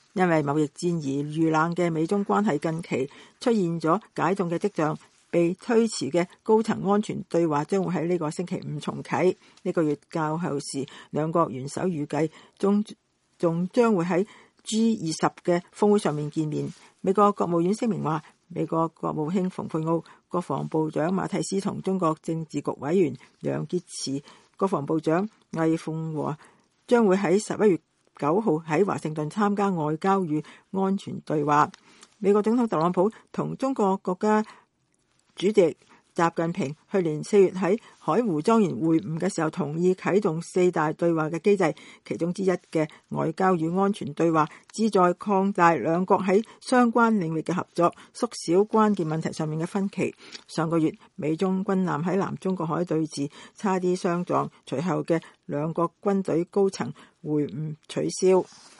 因為貿易戰而遇冷嘅美中關係近期出現咗解凍嘅跡象，被推遲嘅高層安全對話將會喺呢個星期五重啟。呢個月較後時，兩國元首預計仲將會喺 G20 嘅峰會上面見面。美國國務院聲明話，美國國務卿蓬佩奧、國防部長馬蒂斯同中國政治局委員楊潔篪、國防部長魏鳳和將會喺11月9號喺華盛頓參加外交與安全對話。美國總統特朗普同中國國家主席習近平去年4月喺海湖莊園會晤嘅時候，同意啟動4大對話嘅機制，其中之一嘅外交與安全對話，旨在擴大兩國喺相關領域嘅合作，縮小關鍵問題上面嘅分歧。上個月，美中軍艦喺南中國海對峙，差啲相撞，隨後嘅兩國軍隊高層會晤取消。